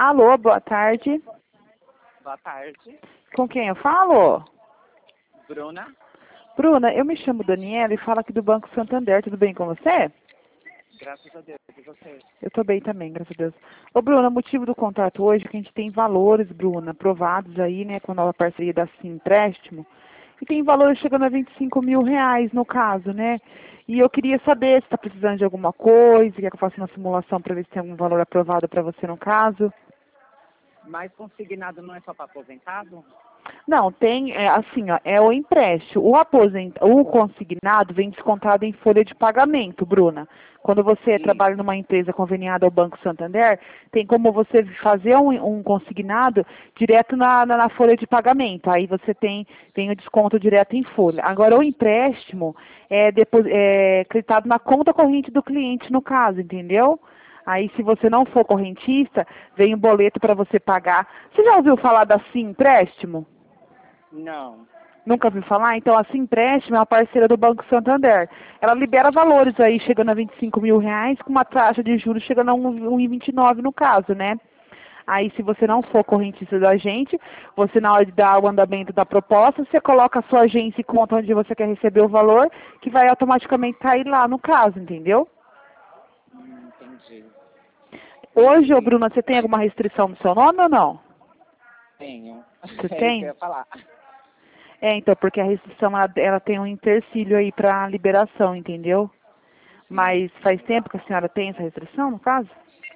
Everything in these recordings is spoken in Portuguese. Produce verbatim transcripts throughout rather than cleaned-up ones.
Alô, boa tarde. Boa tarde. Com quem eu falo? Bruna? Bruna, eu me chamo Daniela e falo aqui do Banco Santander. Tudo bem com você? Graças a Deus. E você? Eu tô bem também, graças a Deus. Ô, Bruna, o motivo do contato hoje é que a gente tem valores, Bruna, aprovados aí, né, com a nova parceria da Sim Empréstimo. E tem valores chegando a vinte e cinco mil reais, no caso, né? E eu queria saber se está precisando de alguma coisa, quer que eu faça uma simulação para ver se tem algum valor aprovado para você no caso. Mas consignado não é só para aposentado? Não, tem, é, assim, ó, é o empréstimo. O aposenta, o consignado vem descontado em folha de pagamento, Bruna. Quando você Sim. trabalha numa empresa conveniada ao Banco Santander, tem como você fazer um, um consignado direto na, na, na folha de pagamento. Aí você tem, tem o desconto direto em folha. Agora, o empréstimo é, depois, é creditado na conta corrente do cliente, no caso, entendeu? Aí, se você não for correntista, vem um boleto para você pagar. Você já ouviu falar da Sim Empréstimo? Não. Nunca ouviu falar? Então, a Sim Empréstimo é uma parceira do Banco Santander. Ela libera valores aí, chegando a vinte e cinco mil reais, com uma taxa de juros chegando a um vírgula vinte e nove no caso, né? Aí, se você não for correntista da gente, você, na hora de dar o andamento da proposta, você coloca a sua agência e conta onde você quer receber o valor, que vai automaticamente cair lá no caso, entendeu? Hum, entendi. Hoje, ô E Bruna, você tem alguma restrição no seu nome ou não? tenho. Você É isso que eu tem? ia falar. É, então, porque a restrição, ela, ela tem um intercílio aí para liberação, entendeu? Sim. Mas faz tempo que a senhora tem essa restrição, no caso?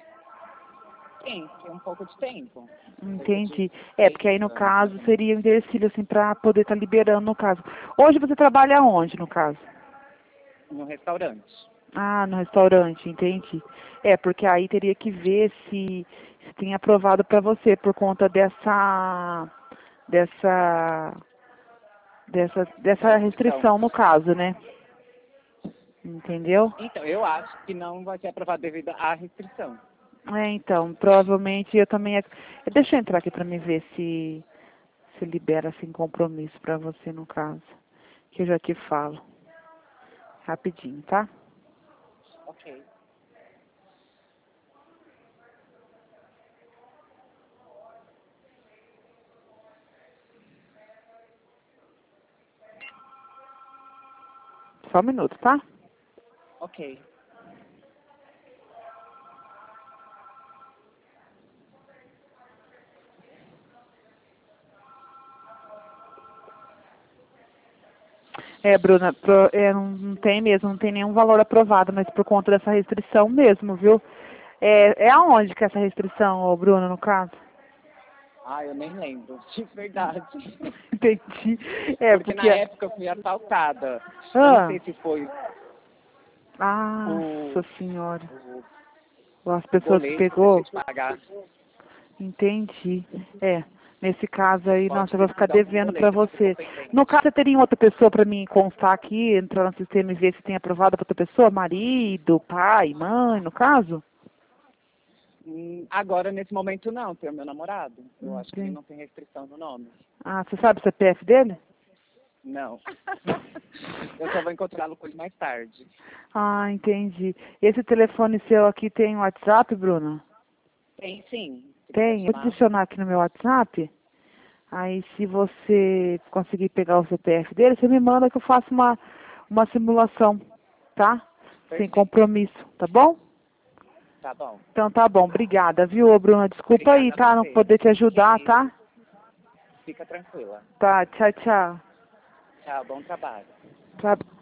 Tem, tem um pouco de tempo. Coisa de Entendi. É, seis porque aí no anos, mais caso ou menos. seria um intercílio, assim, para poder estar liberando, no caso. Hoje você trabalha onde, no caso? No restaurante. Ah, no restaurante, entendi. É, porque aí teria que ver se, se tem aprovado para você, por conta dessa, dessa, dessa, Da dessa restrição. restrição, no caso, né? Entendeu? Então, eu acho que não vai ser aprovado devido à restrição. É, então, provavelmente eu também. ac- Deixa eu entrar aqui para me ver se se libera sem compromisso para você no caso. Que eu já te falo. Rapidinho, tá? Ok. Só um minuto, tá? Ok. É, Bruna, pro- é, não, não tem mesmo, não tem nenhum valor aprovado, mas por conta dessa restrição mesmo, viu? É, é aonde que é essa restrição, ô, Bruna, no caso? Ah, eu nem lembro. De verdade. Entendi. É, Porque porque. na época eu fui assaltada. Eu não Ah, sei se foi o, nossa senhora. o, As o pessoas que boleto que eu deixei pegou. de pagar. Entendi. É, nesse caso aí, nossa, Pode eu vou ter ficar sido algum devendo pra boleto que ficou você. No pendente. caso, você teria outra pessoa pra mim constar aqui, entrar no sistema e ver se tem aprovado pra outra pessoa? Marido, pai, mãe, no caso? Hum, Agora, nesse momento, não. Tem o meu namorado. Eu acho que ele Entendi. não tem restrição no nome. Ah, você sabe o C P F dele? Não. Eu só vou encontrá-lo com ele mais tarde. Ah, entendi. Esse telefone seu aqui tem WhatsApp, Bruno? Tem sim. Se quiser Tem. Vou chamar. adicionar aqui no meu WhatsApp. Aí, se você conseguir pegar o C P F dele, você me manda que eu faço uma, uma simulação, tá? Sem Perfeito. compromisso, tá bom? Tá bom. Então tá bom, obrigada, viu, ô, Bruna? Desculpa aí, Obrigada a tá? Não você. poder te Que ajudar, isso. tá? Fica tranquila. Tá, tchau, tchau. Tchau. Bom trabalho. Tá.